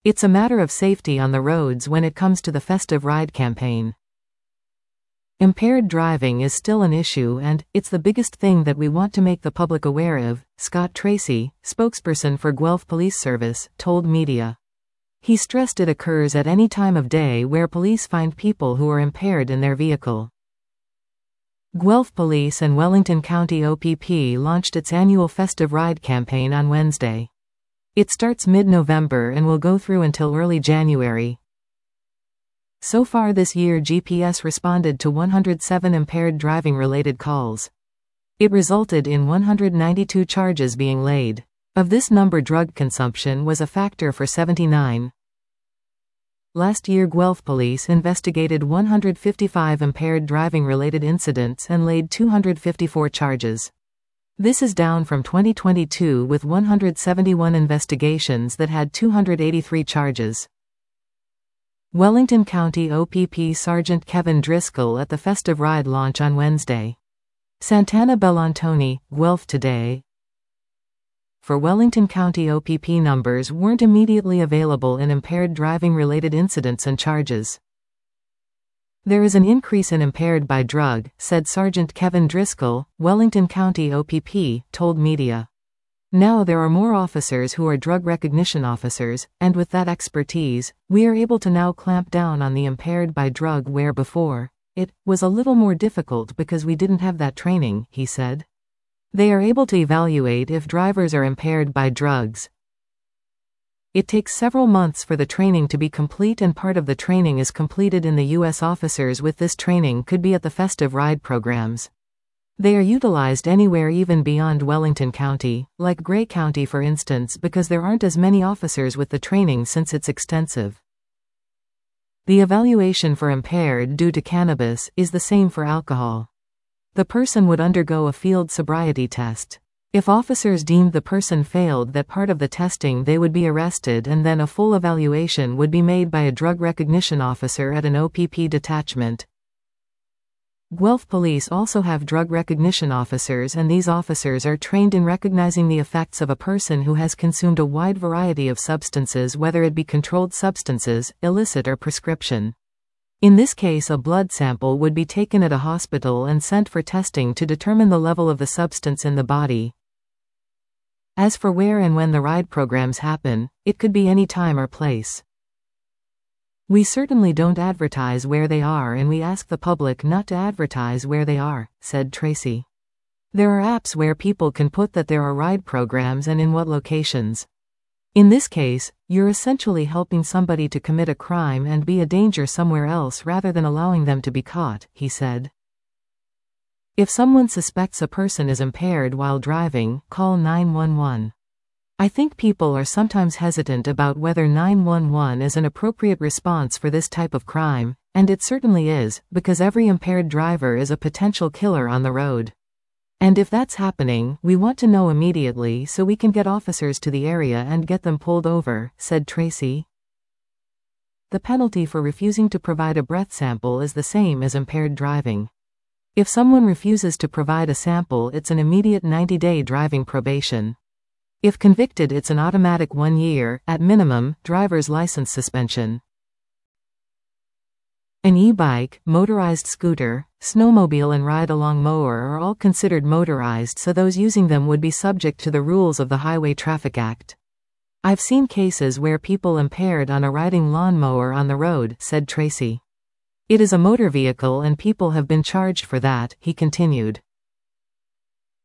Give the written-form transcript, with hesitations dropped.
It's a matter of safety on the roads when it comes to the festive ride campaign. Impaired driving is still an issue and it's the biggest thing that we want to make the public aware of, Scott Tracy, spokesperson for Guelph Police Service, told media. He stressed it occurs at any time of day where police find people who are impaired in their vehicle. Guelph Police and Wellington County OPP launched its annual Festive Ride campaign on Wednesday. It starts mid-November and will go through until early January. So far this year, GPS responded to 107 impaired driving-related calls. It resulted in 192 charges being laid. Of this number, drug consumption was a factor for 79. Last year, Guelph Police investigated 155 impaired driving-related incidents and laid 254 charges. This is down from 2022 with 171 investigations that had 283 charges. Wellington County OPP Sergeant Kevin Driscoll at the Festive Ride launch on Wednesday. Santana Bellantoni, Guelph Today. For Wellington County OPP, numbers weren't immediately available in impaired driving-related incidents and charges. There is an increase in impaired by drug, said Sergeant Kevin Driscoll, Wellington County OPP, told media. Now there are more officers who are drug recognition officers, and with that expertise, we are able to now clamp down on the impaired by drug where before, it was a little more difficult because we didn't have that training, he said. They are able to evaluate if drivers are impaired by drugs. It takes several months for the training to be complete, and part of the training is completed in the U.S. Officers with this training could be at the Festive Ride programs. They are utilized anywhere even beyond Wellington County, like Grey County for instance, because there aren't as many officers with the training since it's extensive. The evaluation for impaired due to cannabis is the same for alcohol. The person would undergo a field sobriety test. If officers deemed the person failed that part of the testing, they would be arrested, and then a full evaluation would be made by a drug recognition officer at an OPP detachment. Guelph Police also have drug recognition officers, and these officers are trained in recognizing the effects of a person who has consumed a wide variety of substances, whether it be controlled substances, illicit or prescription. In this case, a blood sample would be taken at a hospital and sent for testing to determine the level of the substance in the body. As for where and when the ride programs happen, it could be any time or place. We certainly don't advertise where they are, and we ask the public not to advertise where they are, said Tracy. There are apps where people can put that there are ride programs and in what locations. In this case, you're essentially helping somebody to commit a crime and be a danger somewhere else rather than allowing them to be caught, he said. If someone suspects a person is impaired while driving, call 911. I think people are sometimes hesitant about whether 911 is an appropriate response for this type of crime, and it certainly is, because every impaired driver is a potential killer on the road. And if that's happening, we want to know immediately so we can get officers to the area and get them pulled over, said Tracy. The penalty for refusing to provide a breath sample is the same as impaired driving. If someone refuses to provide a sample, it's an immediate 90-day driving probation. If convicted, it's an automatic 1 year, at minimum, driver's license suspension. An e-bike, motorized scooter, snowmobile and ride-along mower are all considered motorized, so those using them would be subject to the rules of the Highway Traffic Act. I've seen cases where people impaired on a riding lawnmower on the road, said Tracy. It is a motor vehicle and people have been charged for that, he continued.